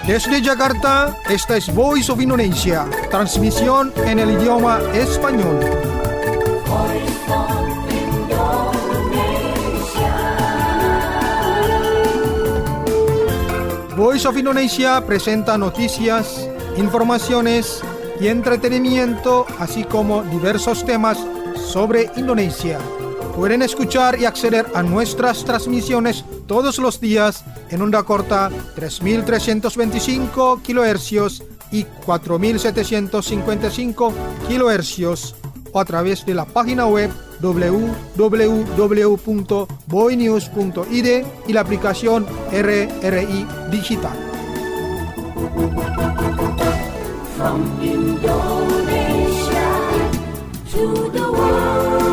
Desde Jakarta, esta es Voice of Indonesia, transmisión en el idioma español. Voice of Indonesia presenta noticias, informaciones y entretenimiento, así como diversos temas sobre Indonesia. Pueden escuchar y acceder a nuestras transmisiones todos los días en onda corta 3.325 kHz y 4.755 kHz o a través de la página web www.boinews.id y la aplicación RRI Digital. From Indonesia to the world.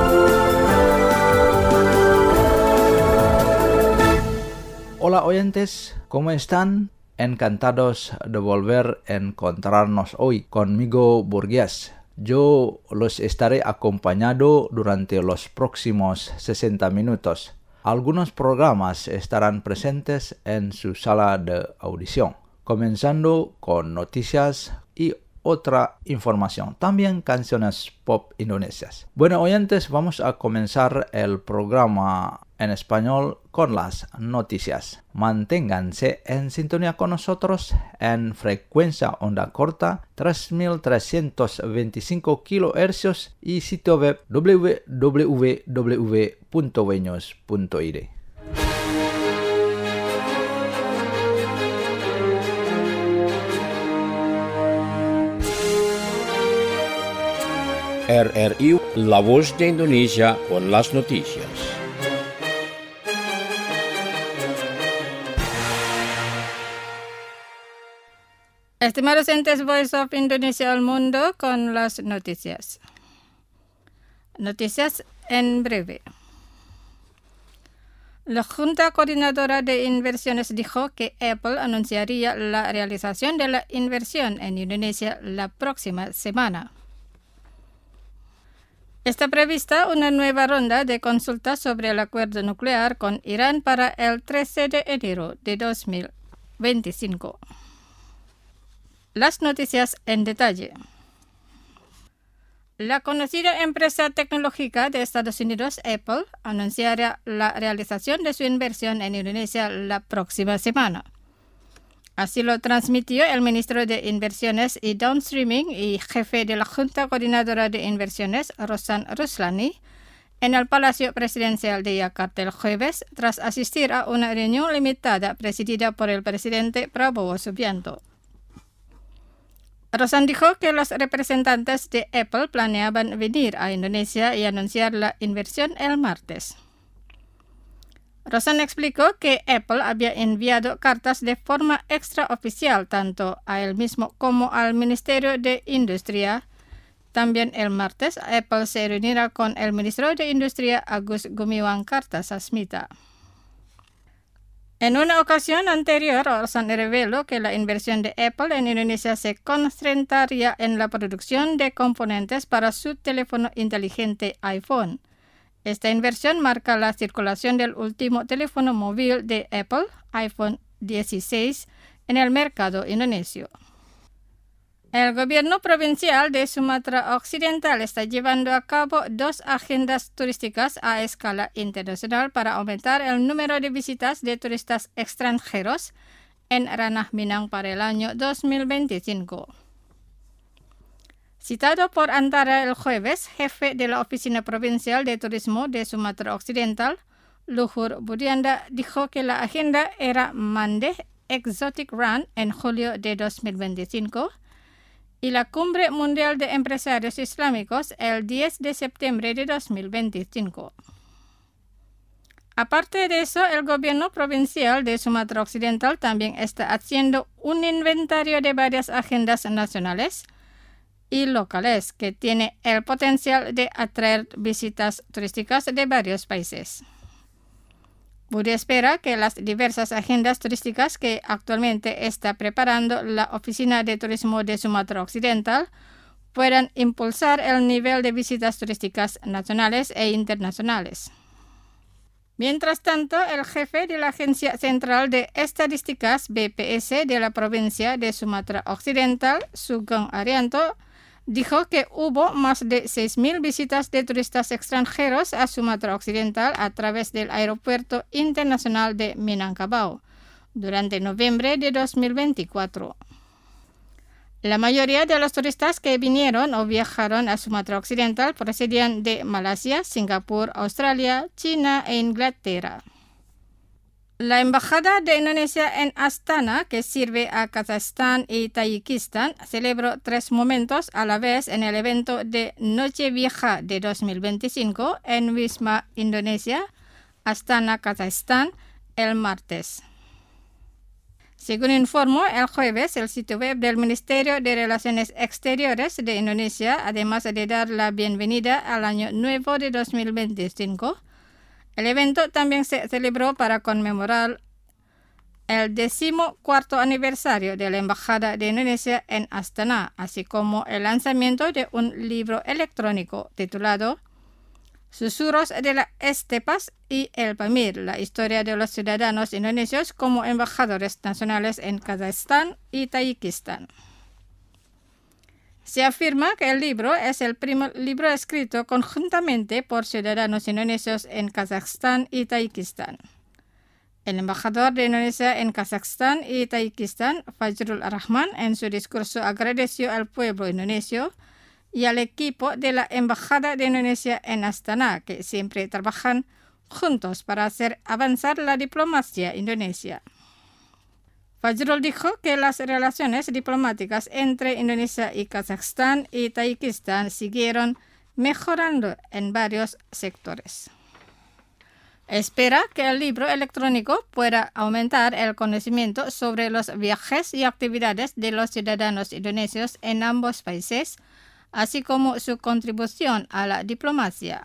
Hola oyentes, ¿cómo están? Encantados de volver a encontrarnos hoy conmigo, Burgués. Yo los estaré acompañando durante los próximos 60 minutos. Algunos programas estarán presentes en su sala de audición, comenzando con noticias y otra información, también canciones pop indonesias. Bueno, oyentes, vamos a comenzar el programa en español con las noticias. Manténganse en sintonía con nosotros en frecuencia onda corta 3.325 kHz y sitio web www.boinews.id. RRI, la voz de Indonesia con las noticias. Estimados entes Voice of Indonesia al mundo con las noticias. Noticias en breve. La Junta Coordinadora de Inversiones dijo que Apple anunciaría la realización de la inversión en Indonesia la próxima semana. Está prevista una nueva ronda de consultas sobre el acuerdo nuclear con Irán para el 13 de enero de 2025. Las noticias en detalle. La conocida empresa tecnológica de Estados Unidos, Apple, anunciará la realización de su inversión en Indonesia la próxima semana. Así lo transmitió el ministro de Inversiones y Downstreaming y jefe de la Junta Coordinadora de Inversiones, Rosan Ruslani, en el Palacio Presidencial de Yakarta el jueves, tras asistir a una reunión limitada presidida por el presidente Prabowo Subianto. Rosan dijo que los representantes de Apple planeaban venir a Indonesia y anunciar la inversión el martes. Rosan explicó que Apple había enviado cartas de forma extraoficial tanto a él mismo como al Ministerio de Industria. También el martes, Apple se reunirá con el ministro de Industria Agus Gumiwang Kartasasmita. En una ocasión anterior, Rosan reveló que la inversión de Apple en Indonesia se concentraría en la producción de componentes para su teléfono inteligente iPhone. Esta inversión marca la circulación del último teléfono móvil de Apple, iPhone 16, en el mercado indonesio. El gobierno provincial de Sumatra Occidental está llevando a cabo 2 agendas turísticas a escala internacional para aumentar el número de visitas de turistas extranjeros en Ranah Minang para el año 2025. Citado por Antara el jueves, jefe de la Oficina Provincial de Turismo de Sumatra Occidental, Luhur Budianda, dijo que la agenda era Mandeh Exotic Run en julio de 2025 y la Cumbre Mundial de Empresarios Islámicos el 10 de septiembre de 2025. Aparte de eso, el gobierno provincial de Sumatra Occidental también está haciendo un inventario de varias agendas nacionales y locales que tiene el potencial de atraer visitas turísticas de varios países. Budi espera que las diversas agendas turísticas que actualmente está preparando la Oficina de Turismo de Sumatra Occidental puedan impulsar el nivel de visitas turísticas nacionales e internacionales. Mientras tanto, el jefe de la Agencia Central de Estadísticas BPS de la provincia de Sumatra Occidental, Sugeng Arianto, dijo que hubo más de 6.000 visitas de turistas extranjeros a Sumatra Occidental a través del Aeropuerto Internacional de Minangkabau durante noviembre de 2024. La mayoría de los turistas que vinieron o viajaron a Sumatra Occidental procedían de Malasia, Singapur, Australia, China e Inglaterra. La Embajada de Indonesia en Astana, que sirve a Kazajstán y Tayikistán, celebró 3 momentos a la vez en el evento de Nochevieja de 2025 en Wisma Indonesia, Astana, Kazajstán, el martes. Según informó el jueves el sitio web del Ministerio de Relaciones Exteriores de Indonesia, además de dar la bienvenida al Año Nuevo de 2025, el evento también se celebró para conmemorar el 14º aniversario de la Embajada de Indonesia en Astana, así como el lanzamiento de un libro electrónico titulado Susurros de las Estepas y el Pamir, la historia de los ciudadanos indonesios como embajadores nacionales en Kazajstán y Tayikistán. Se afirma que el libro es el primer libro escrito conjuntamente por ciudadanos indonesios en Kazajstán y Tayikistán. El embajador de Indonesia en Kazajstán y Tayikistán, Fajrul Rahman, en su discurso agradeció al pueblo indonesio y al equipo de la Embajada de Indonesia en Astana, que siempre trabajan juntos para hacer avanzar la diplomacia indonesia. Fajrul dijo que las relaciones diplomáticas entre Indonesia y Kazajstán y Tayikistán siguieron mejorando en varios sectores. Espera que el libro electrónico pueda aumentar el conocimiento sobre los viajes y actividades de los ciudadanos indonesios en ambos países, así como su contribución a la diplomacia.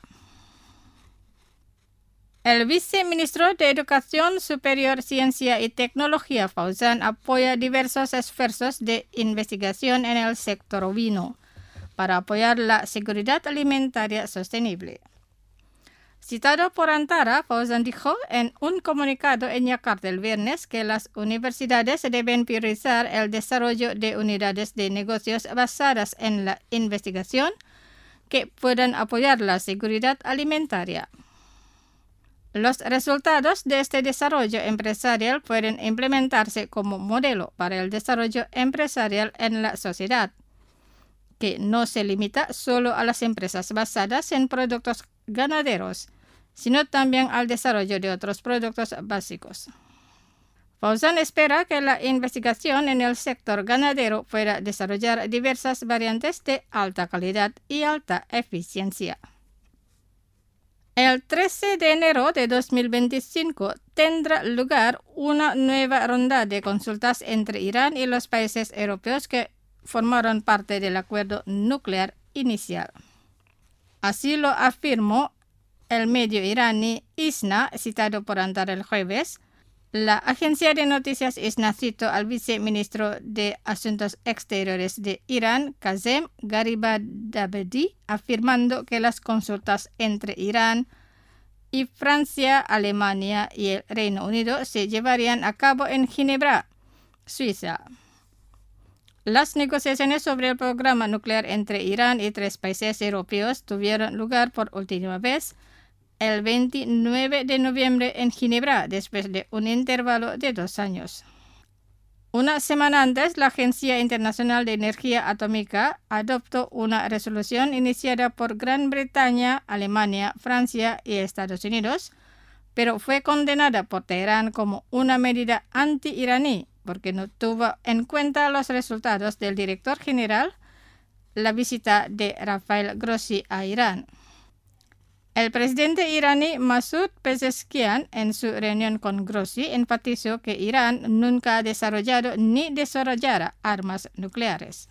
El viceministro de Educación Superior, Ciencia y Tecnología, Fauzan, apoya diversos esfuerzos de investigación en el sector ovino para apoyar la seguridad alimentaria sostenible. Citado por Antara, Fauzan dijo en un comunicado en Yakarta el viernes que las universidades deben priorizar el desarrollo de unidades de negocios basadas en la investigación que puedan apoyar la seguridad alimentaria. Los resultados de este desarrollo empresarial pueden implementarse como modelo para el desarrollo empresarial en la sociedad, que no se limita solo a las empresas basadas en productos ganaderos, sino también al desarrollo de otros productos básicos. Fauzan espera que la investigación en el sector ganadero pueda desarrollar diversas variantes de alta calidad y alta eficiencia. El 13 de enero de 2025 tendrá lugar una nueva ronda de consultas entre Irán y los países europeos que formaron parte del acuerdo nuclear inicial. Así lo afirmó el medio iraní ISNA, citado por Antara el jueves. La agencia de noticias ISNA citó al viceministro de Asuntos Exteriores de Irán, Kazem Garibabadi, afirmando que las consultas entre Irán y Francia, Alemania y el Reino Unido se llevarían a cabo en Ginebra, Suiza. Las negociaciones sobre el programa nuclear entre Irán y 3 países europeos tuvieron lugar por última vez el 29 de noviembre en Ginebra, después de un intervalo de 2 años. Una semana antes, la Agencia Internacional de Energía Atómica adoptó una resolución iniciada por Gran Bretaña, Alemania, Francia y Estados Unidos, pero fue condenada por Teherán como una medida anti-iraní, porque no tuvo en cuenta los resultados del director general, la visita de Rafael Grossi a Irán. El presidente iraní Masoud Pezeshkian, en su reunión con Grossi, enfatizó que Irán nunca ha desarrollado ni desarrollará armas nucleares.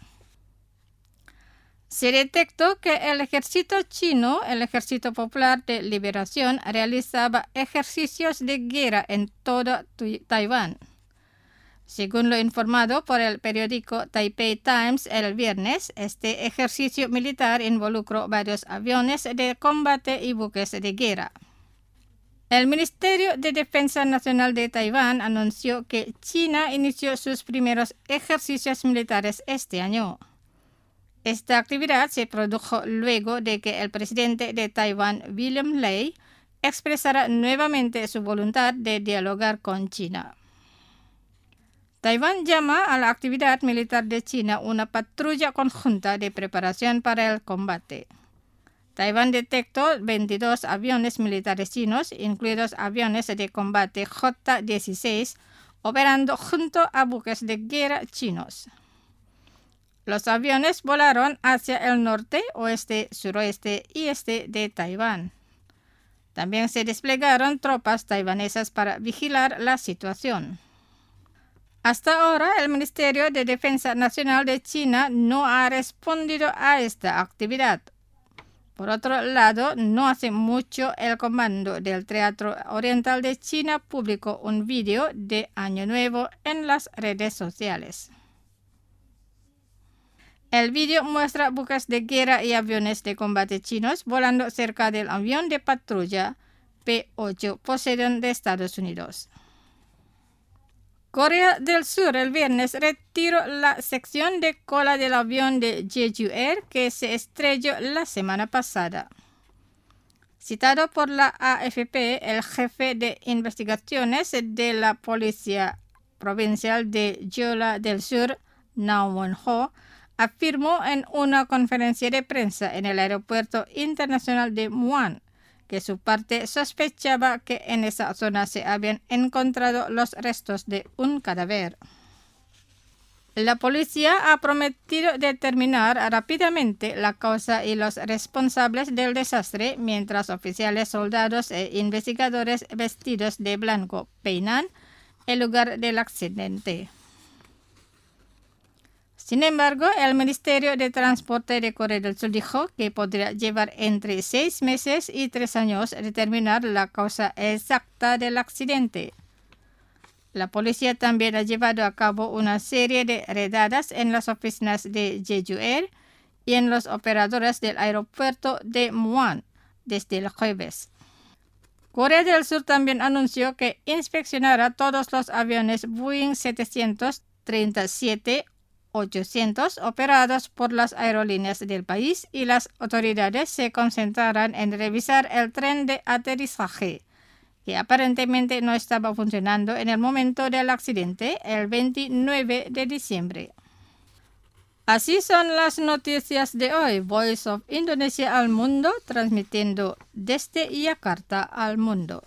Se detectó que el ejército chino, el Ejército Popular de Liberación, realizaba ejercicios de guerra en todo Taiwán. Según lo informado por el periódico Taipei Times el viernes, este ejercicio militar involucró varios aviones de combate y buques de guerra. El Ministerio de Defensa Nacional de Taiwán anunció que China inició sus primeros ejercicios militares este año. Esta actividad se produjo luego de que el presidente de Taiwán, William Lai, expresara nuevamente su voluntad de dialogar con China. Taiwán llama a la actividad militar de China una patrulla conjunta de preparación para el combate. Taiwán detectó 22 aviones militares chinos, incluidos aviones de combate J-16, operando junto a buques de guerra chinos. Los aviones volaron hacia el norte, oeste, suroeste y este de Taiwán. También se desplegaron tropas taiwanesas para vigilar la situación. Hasta ahora, el Ministerio de Defensa Nacional de China no ha respondido a esta actividad. Por otro lado, no hace mucho el Comando del Teatro Oriental de China publicó un video de Año Nuevo en las redes sociales. El video muestra buques de guerra y aviones de combate chinos volando cerca del avión de patrulla P-8 Poseidon de Estados Unidos. Corea del Sur el viernes retiró la sección de cola del avión de Jeju Air que se estrelló la semana pasada. Citado por la AFP, el jefe de investigaciones de la Policía Provincial de Jeolla del Sur, Na Won-ho, afirmó en una conferencia de prensa en el Aeropuerto Internacional de Muan que su parte sospechaba que en esa zona se habían encontrado los restos de un cadáver. La policía ha prometido determinar rápidamente la causa y los responsables del desastre mientras oficiales, soldados e investigadores vestidos de blanco peinan el lugar del accidente. Sin embargo, el Ministerio de Transporte de Corea del Sur dijo que podría llevar entre 6 meses y 3 años determinar la causa exacta del accidente. La policía también ha llevado a cabo una serie de redadas en las oficinas de Jeju Air y en los operadores del aeropuerto de Muan desde el jueves. Corea del Sur también anunció que inspeccionará todos los aviones Boeing 737-800 operados por las aerolíneas del país y las autoridades se concentrarán en revisar el tren de aterrizaje, que aparentemente no estaba funcionando en el momento del accidente el 29 de diciembre. Así son las noticias de hoy. Voice of Indonesia al mundo, transmitiendo desde Yakarta al mundo.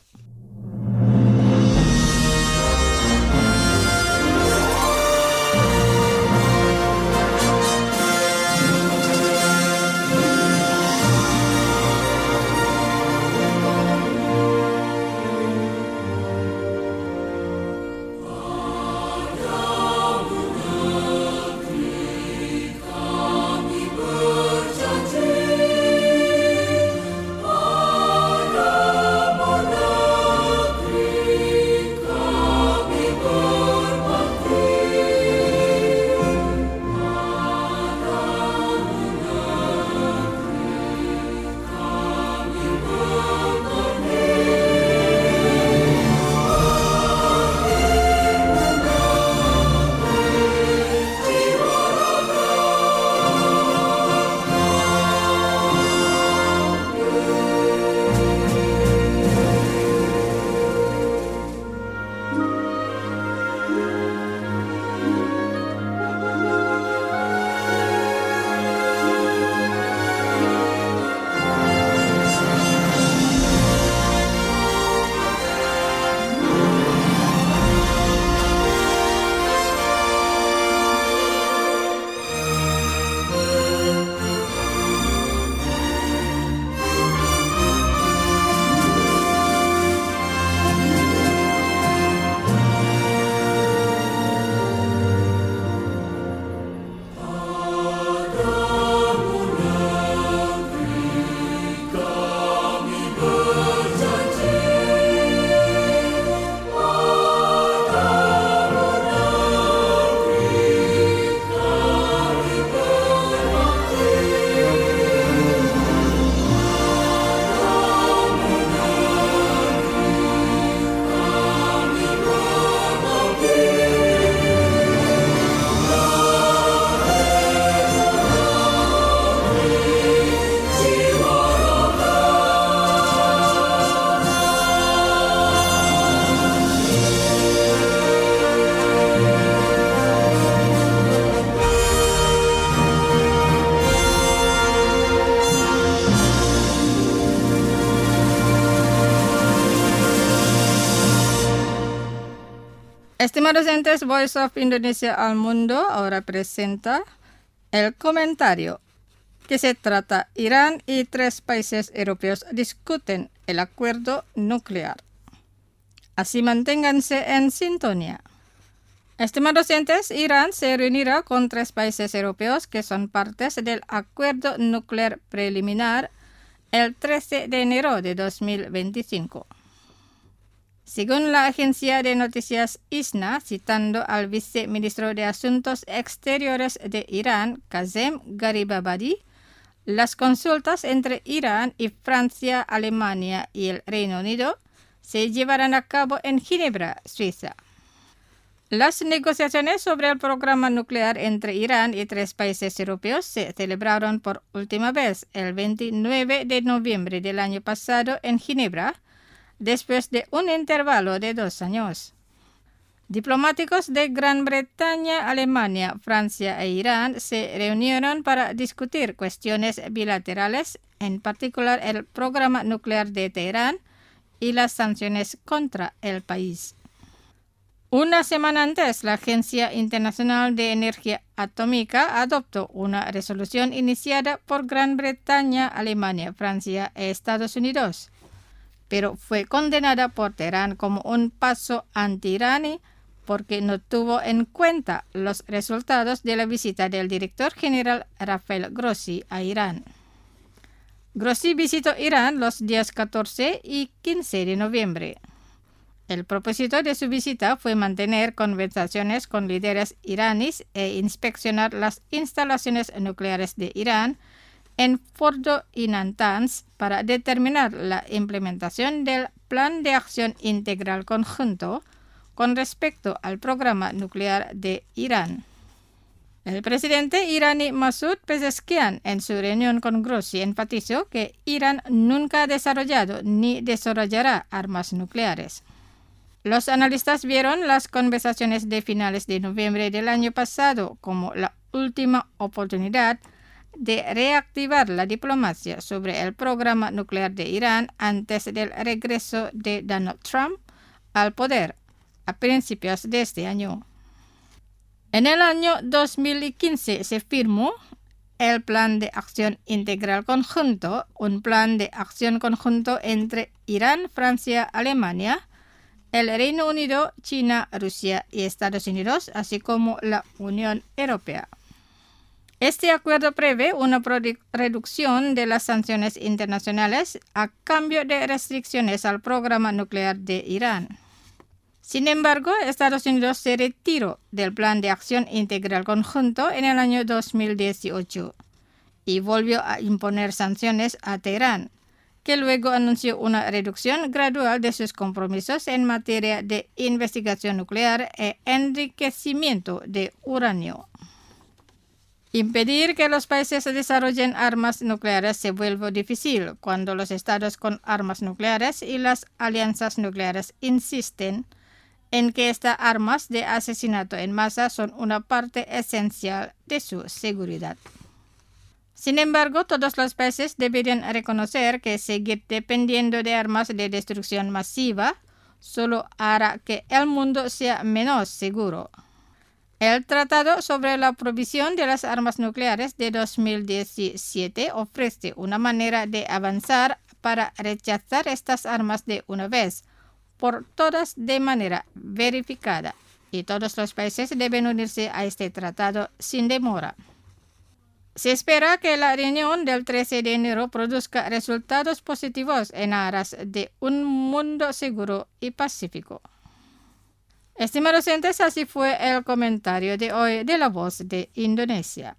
Estimados oyentes, Voice of Indonesia al Mundo ahora presenta el comentario que se trata Irán y 3 países europeos discuten el acuerdo nuclear. Así manténganse en sintonía. Estimados oyentes, Irán se reunirá con 3 países europeos que son partes del acuerdo nuclear preliminar el 13 de enero de 2025. Según la agencia de noticias ISNA, citando al viceministro de Asuntos Exteriores de Irán, Kazem Garibabadi, las consultas entre Irán y Francia, Alemania y el Reino Unido se llevarán a cabo en Ginebra, Suiza. Las negociaciones sobre el programa nuclear entre Irán y 3 países europeos se celebraron por última vez el 29 de noviembre del año pasado en Ginebra, después de un intervalo de 2 años. Diplomáticos de Gran Bretaña, Alemania, Francia e Irán se reunieron para discutir cuestiones bilaterales, en particular el programa nuclear de Teherán y las sanciones contra el país. Una semana antes, la Agencia Internacional de Energía Atómica adoptó una resolución iniciada por Gran Bretaña, Alemania, Francia e Estados Unidos, pero fue condenada por Teherán como un paso anti-iraní porque no tuvo en cuenta los resultados de la visita del director general Rafael Grossi a Irán. Grossi visitó Irán los días 14 y 15 de noviembre. El propósito de su visita fue mantener conversaciones con líderes iraníes e inspeccionar las instalaciones nucleares de Irán en Fordo y Natanz para determinar la implementación del Plan de Acción Integral Conjunto con respecto al programa nuclear de Irán. El presidente iraní Masoud Pezeshkian, en su reunión con Grossi, enfatizó que Irán nunca ha desarrollado ni desarrollará armas nucleares. Los analistas vieron las conversaciones de finales de noviembre del año pasado como la última oportunidad de reactivar la diplomacia sobre el programa nuclear de Irán antes del regreso de Donald Trump al poder a principios de este año. En el año 2015 se firmó el Plan de Acción Integral Conjunto, un plan de acción conjunto entre Irán, Francia, Alemania, el Reino Unido, China, Rusia y Estados Unidos, así como la Unión Europea. Este acuerdo prevé una reducción de las sanciones internacionales a cambio de restricciones al programa nuclear de Irán. Sin embargo, Estados Unidos se retiró del Plan de Acción Integral Conjunto en el año 2018 y volvió a imponer sanciones a Teherán, que luego anunció una reducción gradual de sus compromisos en materia de investigación nuclear e enriquecimiento de uranio. Impedir que los países desarrollen armas nucleares se vuelve difícil cuando los estados con armas nucleares y las alianzas nucleares insisten en que estas armas de asesinato en masa son una parte esencial de su seguridad. Sin embargo, todos los países deberían reconocer que seguir dependiendo de armas de destrucción masiva solo hará que el mundo sea menos seguro. El Tratado sobre la Prohibición de las Armas Nucleares de 2017 ofrece una manera de avanzar para rechazar estas armas de una vez por todas de manera verificada, y todos los países deben unirse a este tratado sin demora. Se espera que la reunión del 13 de enero produzca resultados positivos en aras de un mundo seguro y pacífico. Estimados oyentes, así fue el comentario de hoy de La Voz de Indonesia.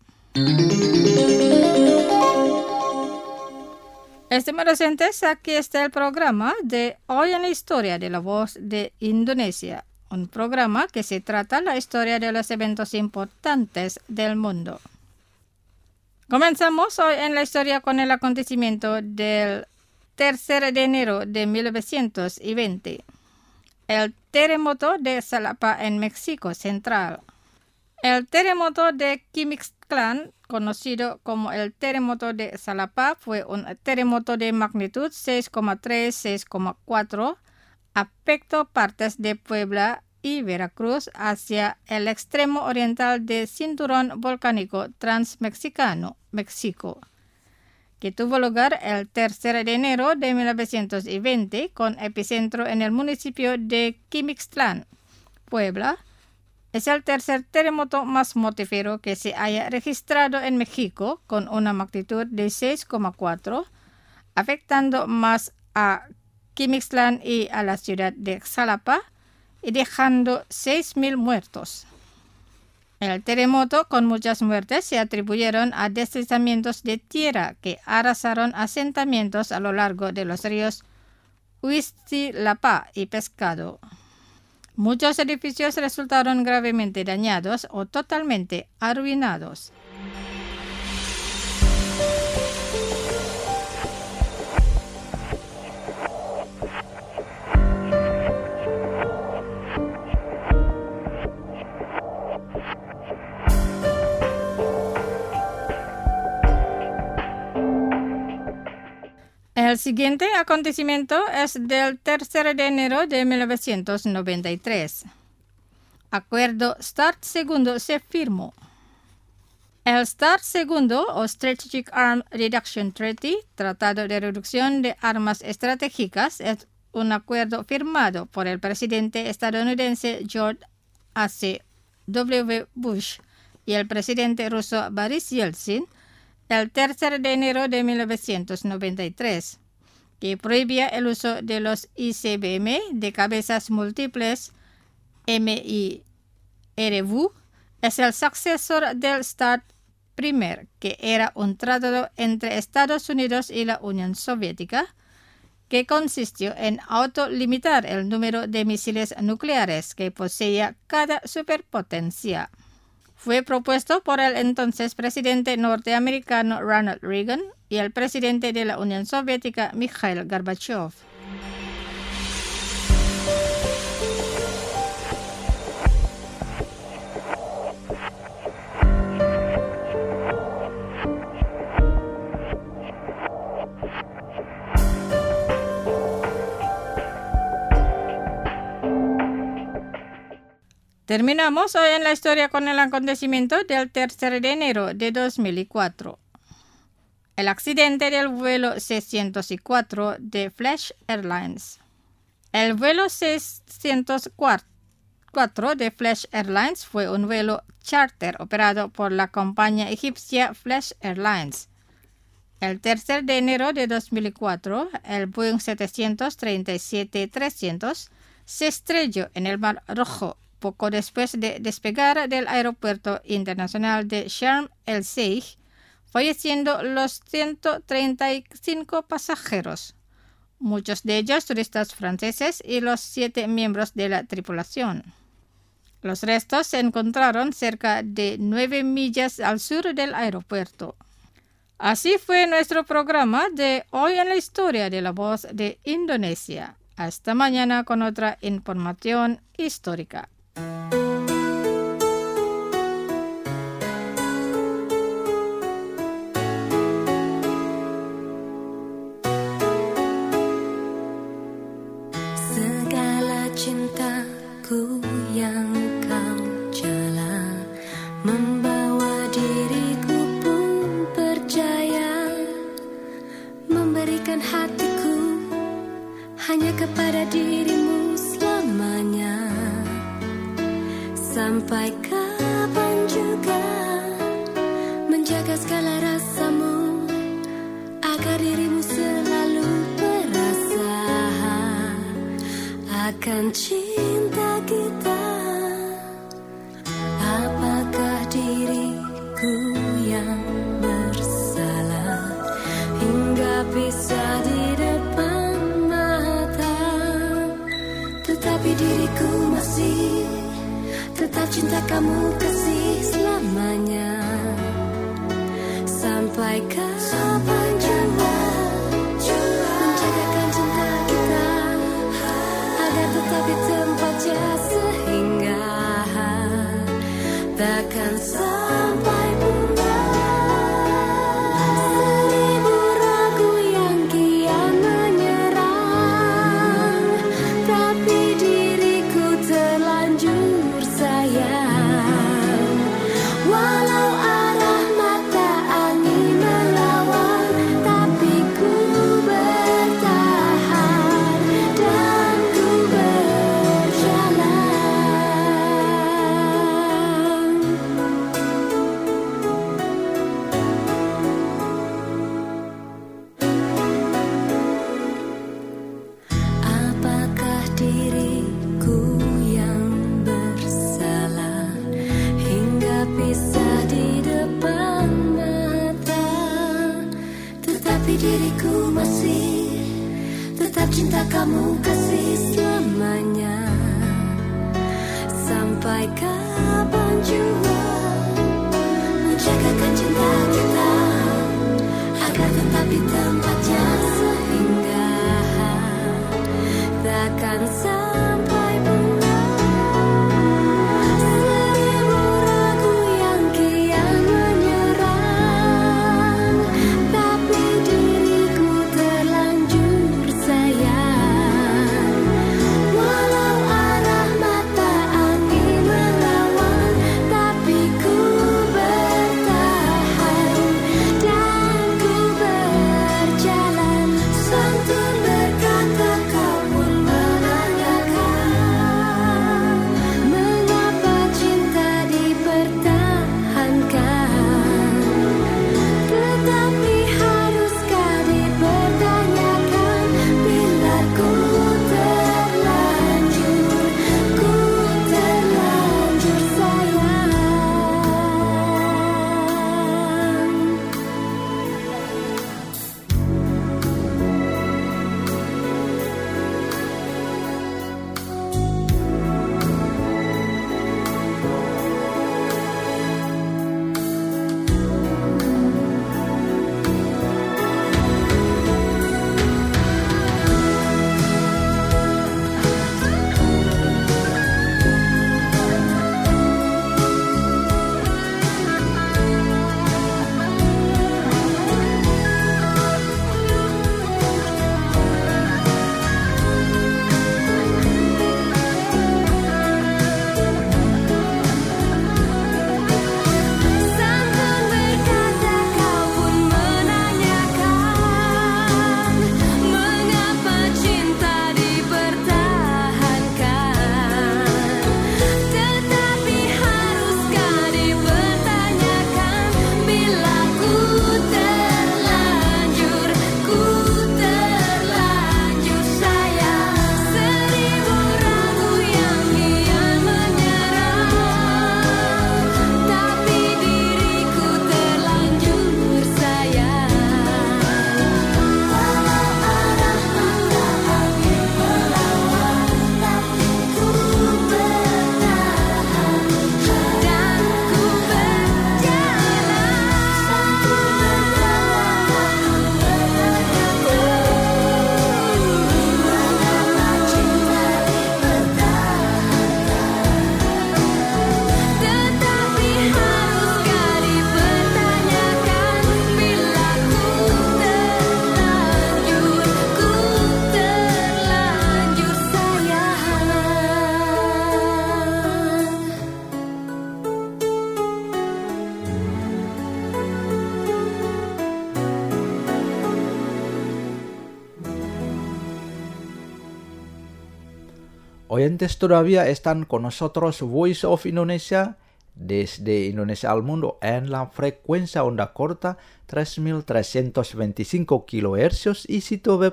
Estimados oyentes, aquí está el programa de Hoy en la Historia de La Voz de Indonesia, un programa que se trata la historia de los eventos importantes del mundo. Comenzamos hoy en la historia con el acontecimiento del 3 de enero de 1920, el terremoto de Xalapa en México Central. El terremoto de Quimixtlán, conocido como el terremoto de Xalapa, fue un terremoto de magnitud 6,3-6,4, afectó partes de Puebla y Veracruz hacia el extremo oriental del cinturón volcánico transmexicano, México, que tuvo lugar el 3 de enero de 1920 con epicentro en el municipio de Quimixtlán, Puebla. Es el tercer terremoto más mortífero que se haya registrado en México, con una magnitud de 6,4, afectando más a Quimixtlán y a la ciudad de Xalapa, y dejando 6,000 muertos. El terremoto con muchas muertes se atribuyeron a deslizamientos de tierra que arrasaron asentamientos a lo largo de los ríos Huixtilapa y Pescado. Muchos edificios resultaron gravemente dañados o totalmente arruinados. El siguiente acontecimiento es del 3 de enero de 1993. Acuerdo START II se firmó. El START II o Strategic Arms Reduction Treaty, Tratado de Reducción de Armas Estratégicas, es un acuerdo firmado por el presidente estadounidense George H.W. Bush y el presidente ruso Boris Yeltsin el 3 de enero de 1993, que prohibía el uso de los ICBM de cabezas múltiples MIRV. Es el sucesor del START I, que era un tratado entre Estados Unidos y la Unión Soviética, que consistió en autolimitar el número de misiles nucleares que poseía cada superpotencia. Fue propuesto por el entonces presidente norteamericano Ronald Reagan y el presidente de la Unión Soviética Mikhail Gorbachev. Terminamos hoy en la historia con el acontecimiento del 3 de enero de 2004. El accidente del vuelo 604 de Flash Airlines. El vuelo 604 de Flash Airlines fue un vuelo charter operado por la compañía egipcia Flash Airlines. El 3 de enero de 2004, el Boeing 737-300 se estrelló en el Mar Rojo poco después de despegar del aeropuerto internacional de Sharm el-Sheikh, falleciendo los 135 pasajeros, muchos de ellos turistas franceses y los 7 miembros de la tripulación. Los restos se encontraron cerca de 9 millas al sur del aeropuerto. Así fue nuestro programa de Hoy en la Historia de la Voz de Indonesia. Hasta mañana con otra información histórica. Segala cintaku yang kau jala membawa diriku pun percaya memberikan hatiku hanya kepada dirimu selamanya. Sampai kapan juga menjaga segala rasamu agar dirimu selalu berasa akan cinta kita. Apakah diriku yang bersalah hingga bisa di depan mata, tetapi diriku masih tetap cinta kamu kasih selamanya. Sampai kapan juga menjagakan cinta kita agar tetap di tempatnya sehingga takkan sampai punah. Seribu ragu yang kian menyerang, tapi diriku terlanjur Tapi diriku masih tetap cinta kamu kasih selamanya. Sampai kapan jua menjagakan cinta kita agar tetap di tempatnya sehingga takkan sampai punah. Seribu ragu yang kian menyerang, tapi diriku terlanjur sayang. Walau arah mata angin melawan, tapi ku bertahan dan ku berjalan. Santun berkata kau pun menanyakan, mengapa cinta dipertahankan? Tetapi haruskah dipertanyakan, bila ku terlanjur sayang. Santun berkata kau pun menanyakan, mengapa cinta dipertahankan? Tetapi haruskah dipertanyakan, bila ku terlanjur sayang. Seribu ragu yang kian menyerang, tapi diriku terlanjur sayang. Walau arah mata angin melawan, tapi ku bertahan dan ku berjalan. Santun berkata mengapa cinta dipertahankan? Tetapi haruskah dipertanyakan, bila ku terlanjur sayang. Oyentes todavía están con nosotros Voice of Indonesia desde Indonesia al mundo en la frecuencia onda corta 3325 kHz y sitio web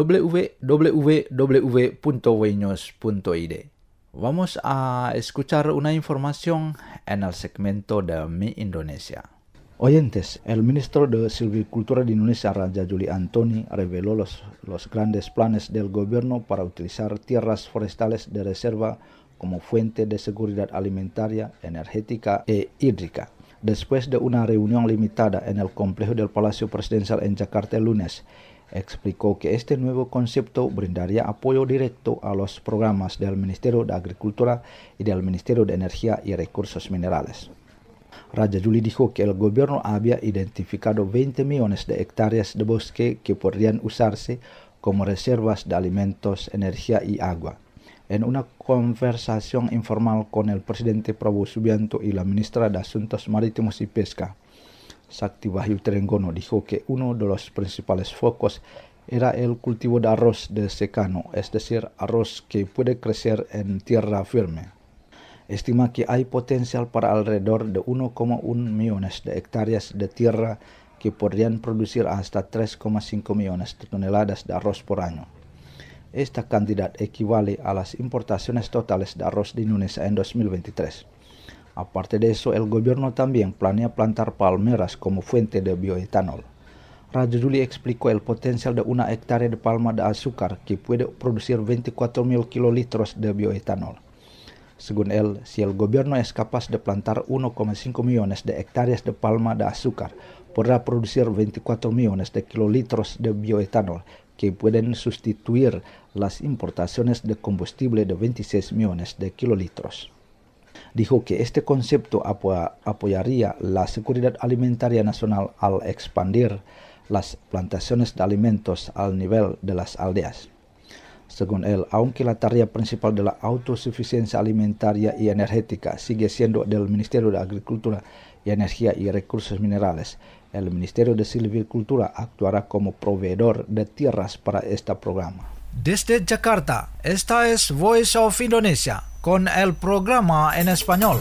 www.wnews.id. Vamos a escuchar una información en el segmento de Mi Indonesia. Oyentes, el ministro de Silvicultura de Indonesia, Raja Juli Antoni, reveló los grandes planes del gobierno para utilizar tierras forestales de reserva como fuente de seguridad alimentaria, energética e hídrica. Después de una reunión limitada en el complejo del Palacio Presidencial en Jakarta el lunes, explicó que este nuevo concepto brindaría apoyo directo a los programas del Ministerio de Agricultura y del Ministerio de Energía y Recursos Minerales. Raja Juli dijo que el gobierno había identificado 20 millones de hectáreas de bosque que podrían usarse como reservas de alimentos, energía y agua. En una conversación informal con el presidente Prabowo Subianto y la ministra de Asuntos Marítimos y Pesca, Sakti Wahyu Trenggono, dijo que uno de los principales focos era el cultivo de arroz de secano, es decir, arroz que puede crecer en tierra firme. Estima que hay potencial para alrededor de 1,1 millones de hectáreas de tierra que podrían producir hasta 3,5 millones de toneladas de arroz por año. Esta cantidad equivale a las importaciones totales de arroz de Indonesia en 2023. Aparte de eso, el gobierno también planea plantar palmeras como fuente de bioetanol. Radio Julie explicó el potencial de una hectárea de palma de azúcar que puede producir 24.000 kilolitros de bioetanol. Según él, si el gobierno es capaz de plantar 1,5 millones de hectáreas de palma de azúcar, podrá producir 24 millones de kilolitros de bioetanol que pueden sustituir las importaciones de combustible de 26 millones de kilolitros. Dijo que este concepto apoyaría la seguridad alimentaria nacional al expandir las plantaciones de alimentos al nivel de las aldeas. Según él, aunque la tarea principal de la autosuficiencia alimentaria y energética sigue siendo del Ministerio de Agricultura y Energía y Recursos Minerales, el Ministerio de Silvicultura actuará como proveedor de tierras para este programa. Desde Jakarta, esta es Voice of Indonesia con el programa en español.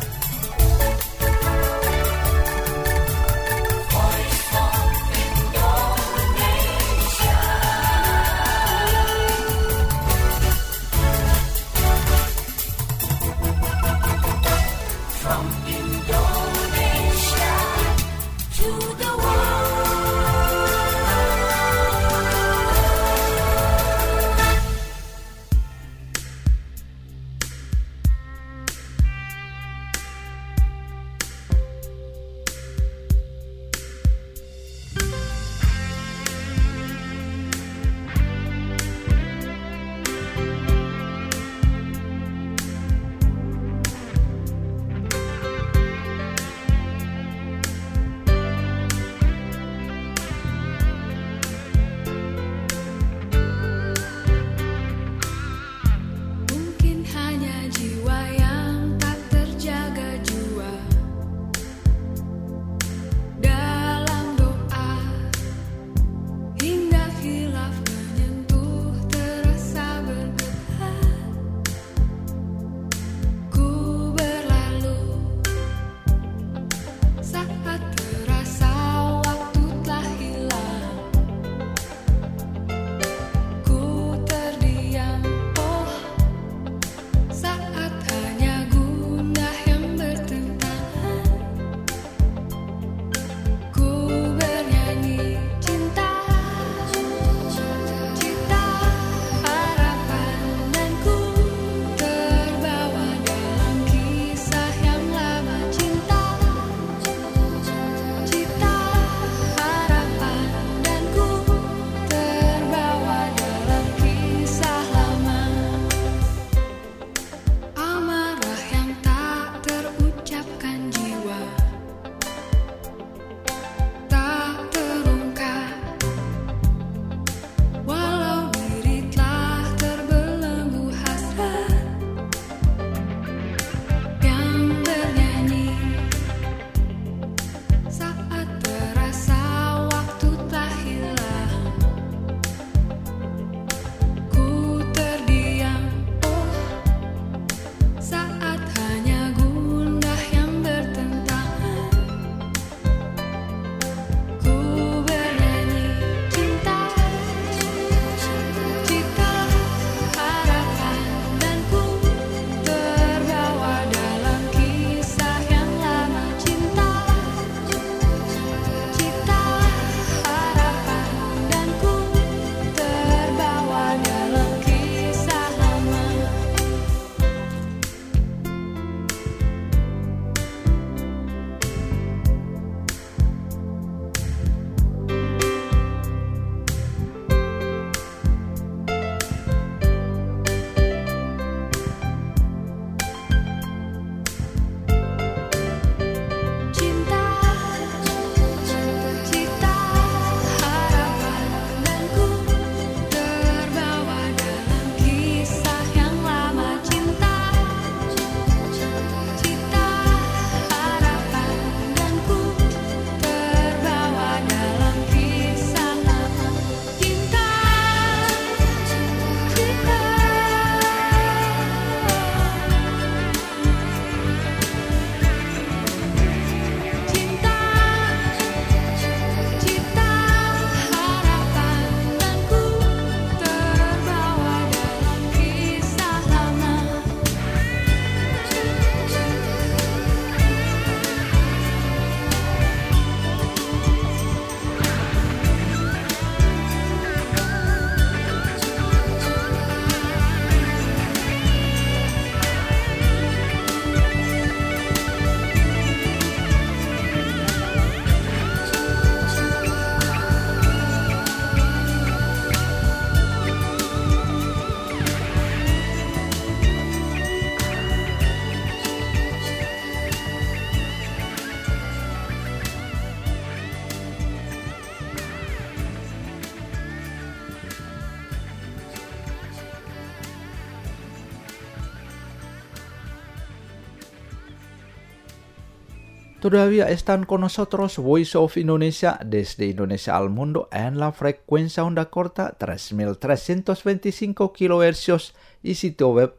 Todavía están con nosotros Voice of Indonesia desde Indonesia al mundo en la frecuencia onda corta 3325 kHz y sitio web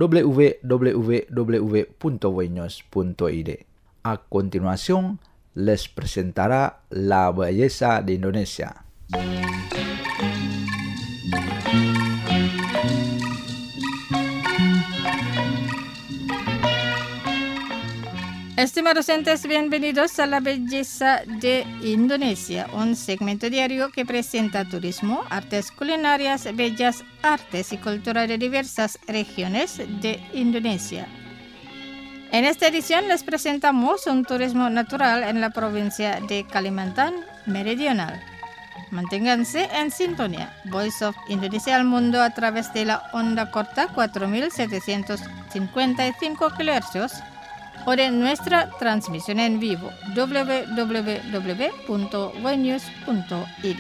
www.voinews.id. A continuación, les presentará la belleza de Indonesia. Estimados oyentes, bienvenidos a La Belleza de Indonesia, un segmento diario que presenta turismo, artes culinarias, bellas artes y cultura de diversas regiones de Indonesia. En esta edición les presentamos un turismo natural en la provincia de Kalimantan Meridional. Manténganse en sintonía. Voice of Indonesia al mundo a través de la onda corta 4755 kHz o de nuestra transmisión en vivo www.voinews.id.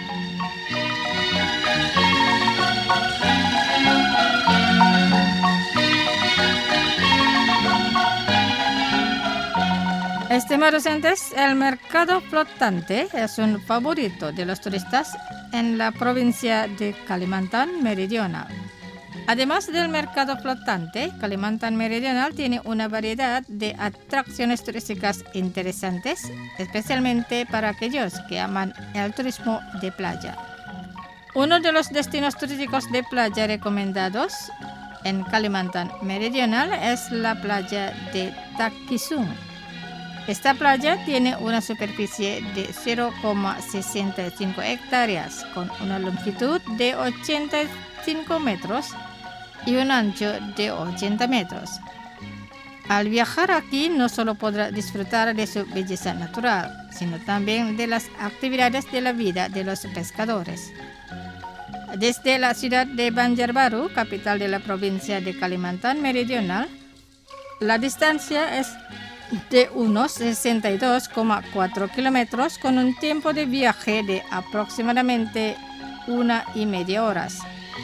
Estimados oyentes, el mercado flotante es un favorito de los turistas en la provincia de Kalimantan Meridional. Además del mercado flotante, Kalimantan Meridional tiene una variedad de atracciones turísticas interesantes, especialmente para aquellos que aman el turismo de playa. Uno de los destinos turísticos de playa recomendados en Kalimantan Meridional es la playa de Takisung. Esta playa tiene una superficie de 0,65 hectáreas, con una longitud de 85 metros y un ancho de 80 metros. Al viajar aquí no solo podrá disfrutar de su belleza natural, sino también de las actividades de la vida de los pescadores. Desde la ciudad de Banjarbaru, capital de la provincia de Kalimantan Meridional, la distancia es de unos 62,4 kilómetros con un tiempo de viaje de aproximadamente 1,5 horas.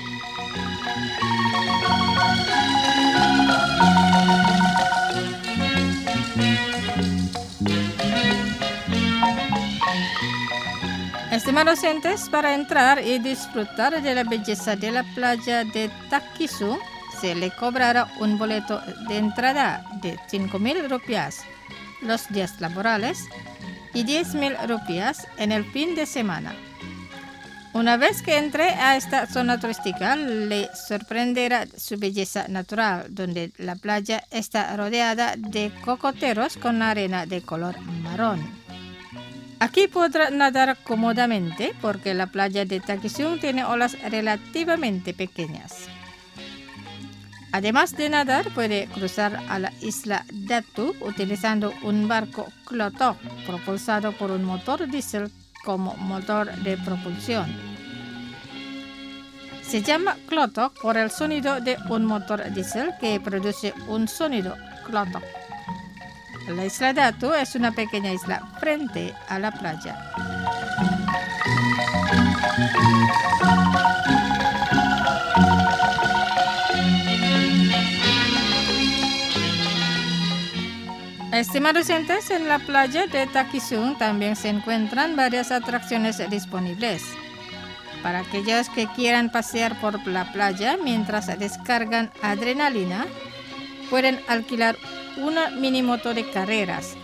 Estimados oyentes, para entrar y disfrutar de la belleza de la playa de Takisung, se le cobrará un boleto de entrada de 5.000 rupias los días laborales y 10.000 rupias en el fin de semana. Una vez que entre a esta zona turística, le sorprenderá su belleza natural, donde la playa está rodeada de cocoteros con arena de color marrón. Aquí podrá nadar cómodamente porque la playa de Takisung tiene olas relativamente pequeñas. Además de nadar, puede cruzar a la isla Datu utilizando un barco Klotok propulsado por un motor diésel como motor de propulsión. Se llama Klotok por el sonido de un motor diésel que produce un sonido Klotok. La isla Datu es una pequeña isla frente a la playa. Estimados oyentes, en la playa de Takisung también se encuentran varias atracciones disponibles. Para aquellos que quieran pasear por la playa mientras descargan adrenalina, pueden alquilar una minimoto de carreras.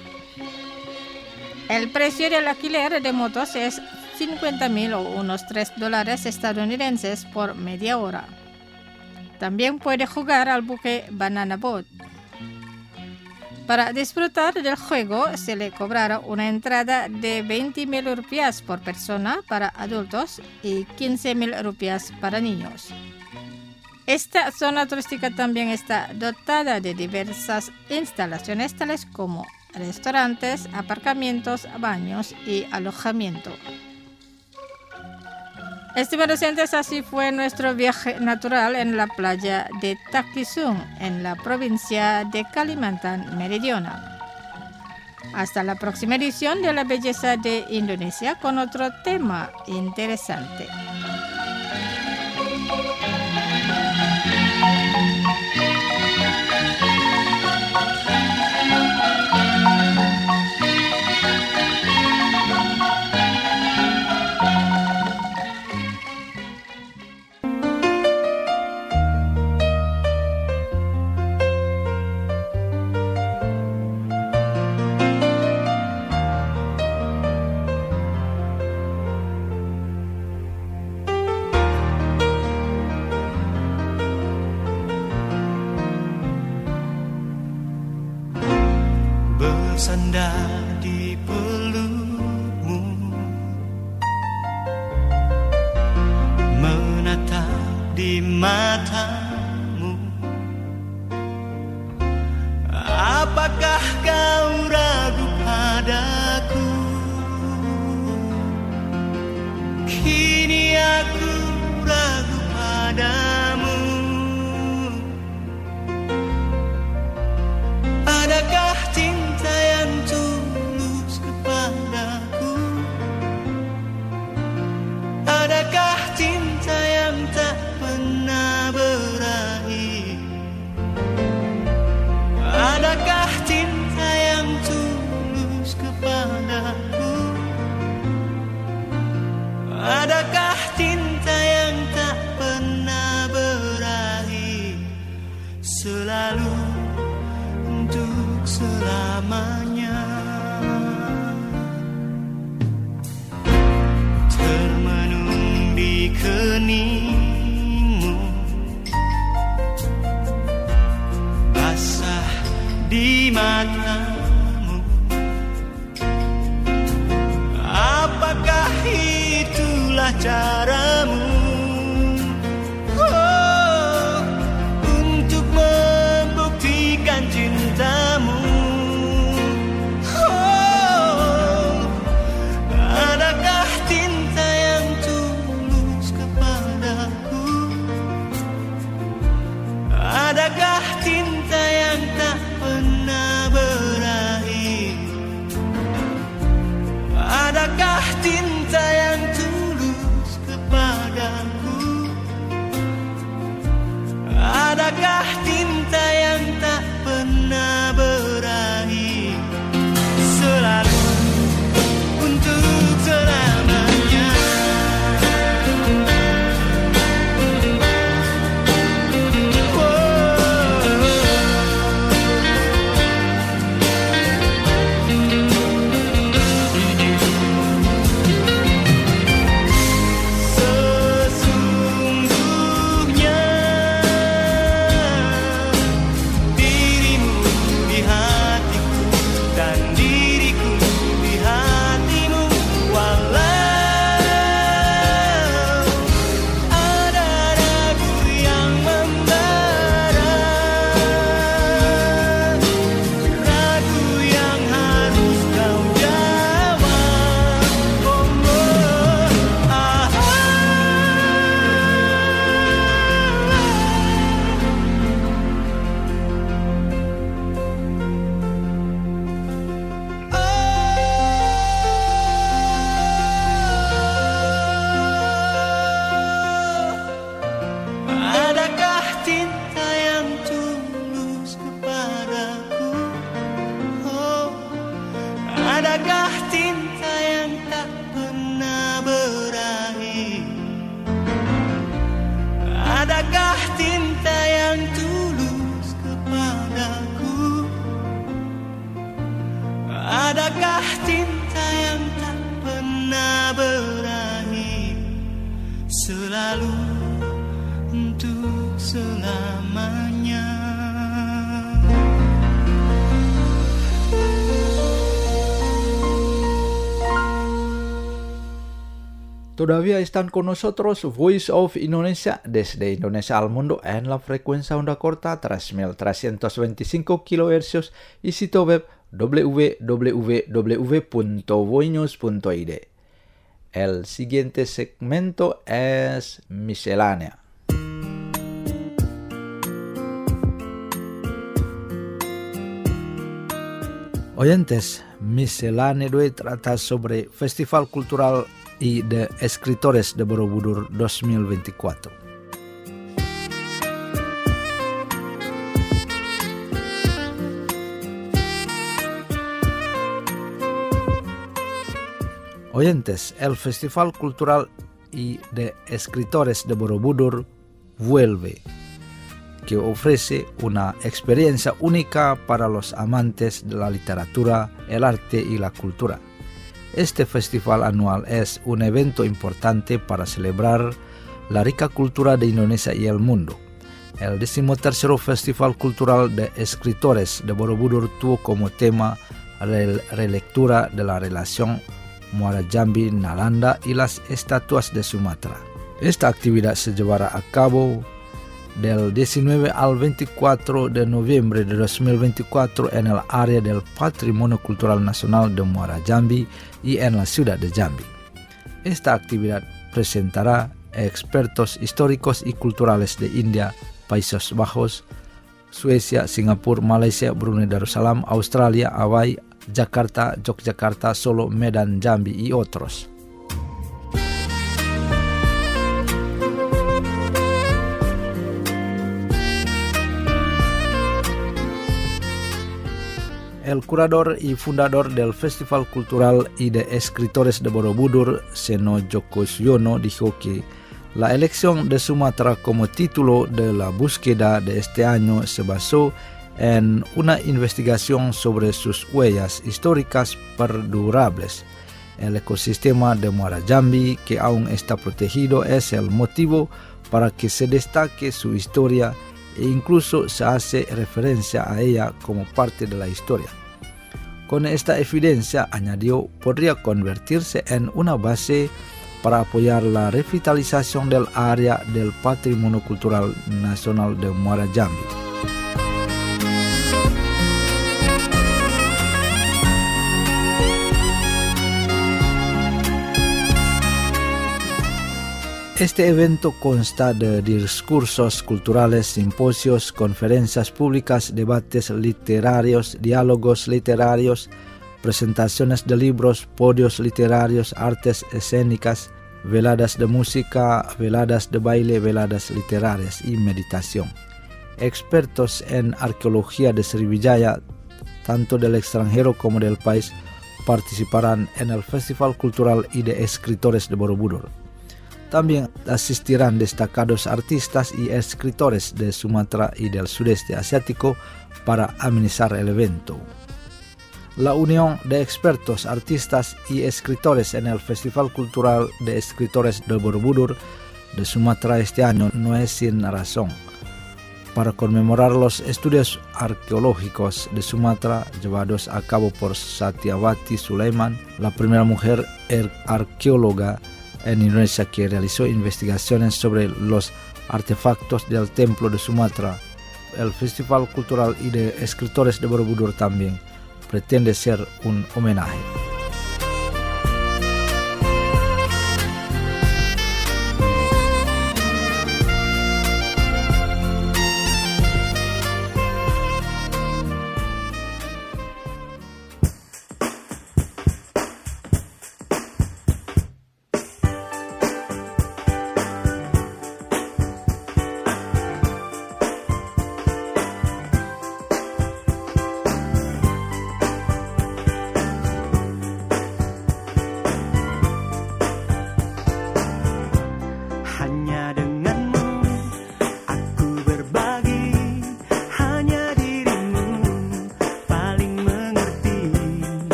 El precio del alquiler de motos es 50.000 o unos $3 estadounidenses por media hora. También puede jugar al buque Banana Boat. Para disfrutar del juego se le cobrará una entrada de 20.000 rupias por persona para adultos y 15.000 rupias para niños. Esta zona turística también está dotada de diversas instalaciones tales como restaurantes, aparcamientos, baños y alojamiento. Estimados oyentes, así fue nuestro viaje natural en la playa de Takisung, en la provincia de Kalimantan Meridional. Hasta la próxima edición de La Belleza de Indonesia con otro tema interesante. ada di pelukmu, menatap di matamu. Apakah kau ragu padaku? Kini aku ragu padamu. Adakah cinta yang tulus kepadaku? Adakah cinta yang tak pernah berakhir? Adakah cinta yang tulus kepadaku? Adakah cinta yang tak pernah berakhir, selalu untuk selamanya? Termenung di keningmu, basah di matamu. Apakah itulah caramu untuk membuktikan cintamu? Adakah cinta yang tulus kepadaku? Adakah cinta yang tak pernah berakhir? Adakah cinta yang tulus kepadaku? Adakah cinta yang tak pernah berakhir, selalu untuk selamanya? Sesungguhnya dirimu di hatiku dan diriku di hatimu, walau ada ragu yang membara, ragu yang harus kau jawab. Adakah cinta yang tulus kepadaku? Oh, adakah cinta yang tak pernah berakhir? Adakah cinta yang tulus kepadaku? Adakah cinta yang tak pernah berakhir, selalu untuk selamanya? Todavía están con nosotros Voice of Indonesia desde Indonesia al mundo en la frecuencia onda corta 3325 kHz y sitio web www.voinews.id. El siguiente segmento es miscelánea. Oyentes, miscelánea de hoy trata sobre Festival Cultural y de Escritores de Borobudur 2024. Oyentes, el Festival Cultural y de Escritores de Borobudur vuelve, que ofrece una experiencia única para los amantes de la literatura, el arte y la cultura. Este festival anual es un evento importante para celebrar la rica cultura de Indonesia y el mundo. El 13º Festival Cultural de Escritores de Borobudur tuvo como tema relectura de la relación Muara Jambi-Nalanda y las estatuas de Sumatra. Esta actividad se llevará a cabo del 19 al 24 de noviembre de 2024 en el área del Patrimonio Cultural Nacional de Muara Jambi y en la ciudad de Jambi. Esta actividad presentará expertos históricos y culturales de India, Países Bajos, Suecia, Singapur, Malaysia, Brunei Darussalam, Australia, Hawaii, Jakarta, Yogyakarta, Solo, Medan, Jambi y otros. El curador y fundador del Festival Cultural y de Escritores de Borobudur, Seno Joko Suyono, dijo que la elección de Sumatra como título de la búsqueda de este año se basó en una investigación sobre sus huellas históricas perdurables. El ecosistema de Muara Jambi, que aún está protegido, es el motivo para que se destaque su historia e incluso se hace referencia a ella como parte de la historia. Con esta evidencia, añadió, podría convertirse en una base para apoyar la revitalización del área del Patrimonio Cultural Nacional de Muara Jambi. Este evento consta de discursos culturales, simposios, conferencias públicas, debates literarios, diálogos literarios, presentaciones de libros, podios literarios, artes escénicas, veladas de música, veladas de baile, veladas literarias y meditación. Expertos en arqueología de Sriwijaya, tanto del extranjero como del país, participarán en el Festival Cultural y de Escritores de Borobudur. También asistirán destacados artistas y escritores de Sumatra y del sudeste asiático para amenizar el evento. La unión de expertos, artistas y escritores en el Festival Cultural de Escritores de Borobudur de Sumatra este año no es sin razón. Para conmemorar los estudios arqueológicos de Sumatra llevados a cabo por Satyawati Sulaiman, la primera mujer arqueóloga en Indonesia que realizó investigaciones sobre los artefactos del templo de Sumatra, el Festival Cultural y de Escritores de Borobudur también pretende ser un homenaje.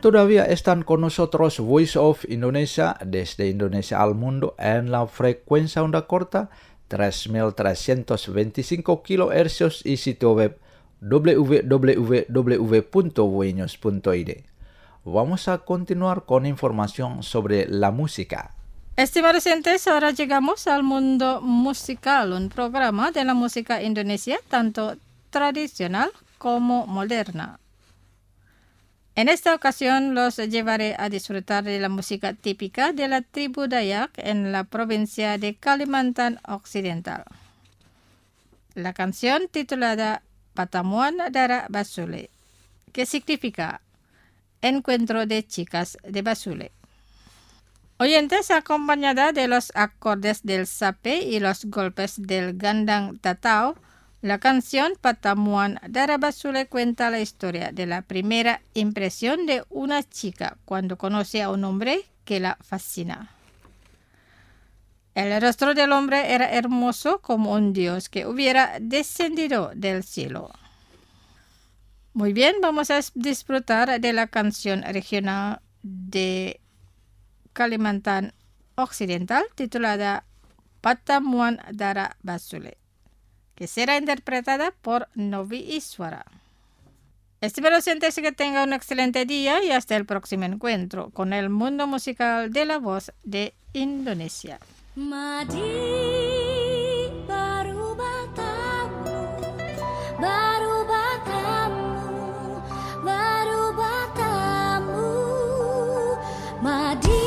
todavía están con nosotros Voice of Indonesia desde Indonesia al mundo en la frecuencia onda corta 3325 kHz y sitio web www.voinews.id. Vamos a continuar con información sobre la música. Estimados oyentes, ahora llegamos al mundo musical, un programa de la música indonesia, tanto tradicional como moderna. En esta ocasión los llevaré a disfrutar de la música típica de la tribu Dayak en la provincia de Kalimantan Occidental. La canción titulada Patamuan Dara Basule, que significa Encuentro de Chicas de Basule. Oyentes, acompañada de los acordes del sape y los golpes del gandang tatao, la canción Patamuan Dara Basule cuenta la historia de la primera impresión de una chica cuando conoce a un hombre que la fascina. El rostro del hombre era hermoso como un dios que hubiera descendido del cielo. Muy bien, vamos a disfrutar de la canción regional de Kalimantan Occidental titulada Patamuan Dara Basule, que será interpretada por Novi Iswara. Estimados oyentes, que tenga un excelente día y hasta el próximo encuentro con el mundo musical de la voz de Indonesia. Madi baru batamu, baru batamu, baru batamu. Madi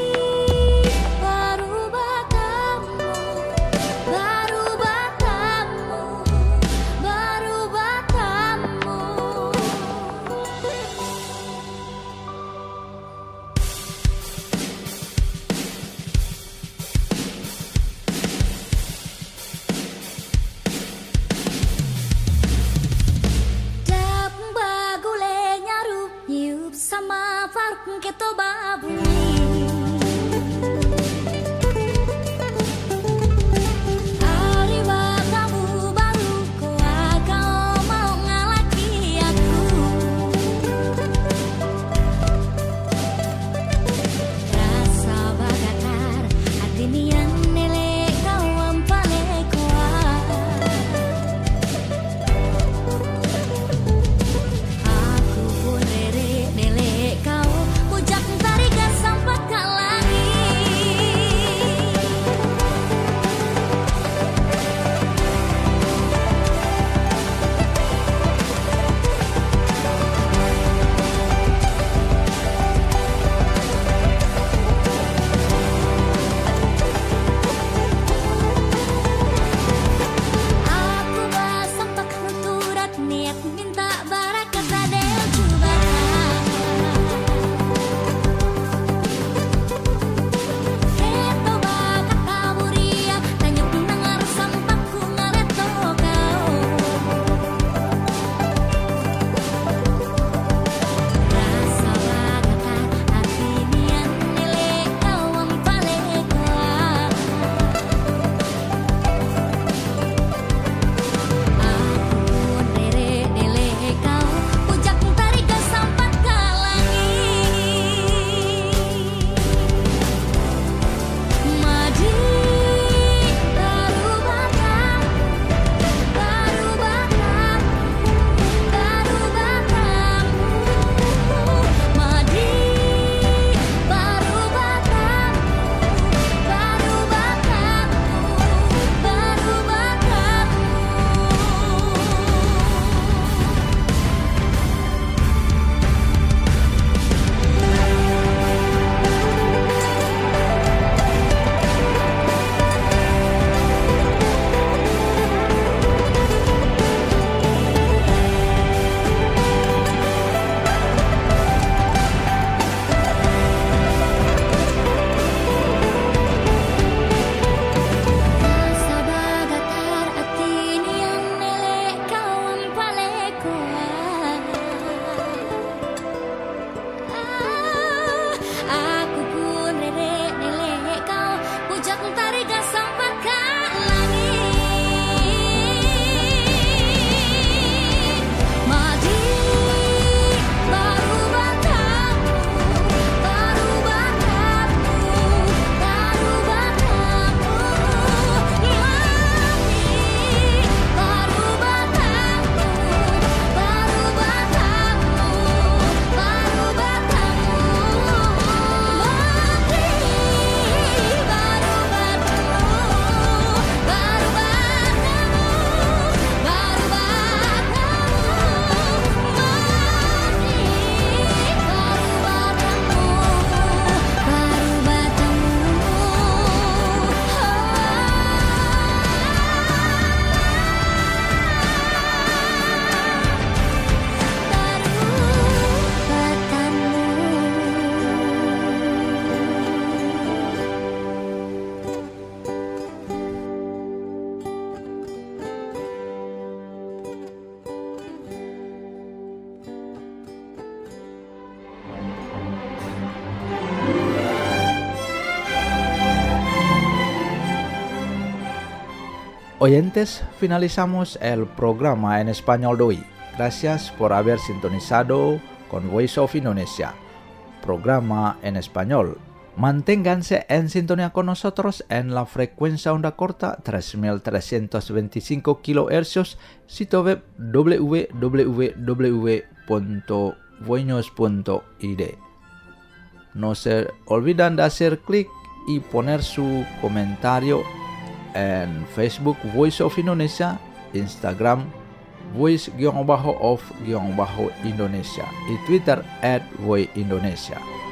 baru batamu, baru batamu, baru batamu. Sama fark keto babuni hari kamu baru kau mau ngalaki aku rasa bagatar hati nian nele kau ampale kuat aku pun rere nele kau pujak tarikas oyentes, finalizamos el programa en español de hoy. Gracias por haber sintonizado con Voice of Indonesia, programa en español. Manténganse en sintonía con nosotros en la frecuencia onda corta 3325 kHz, sitio web www.voinews.id. No se olviden de hacer clic y poner su comentario en Facebook Voice of Indonesia, Instagram Voice_of_Indonesia y Twitter @voiceindonesia.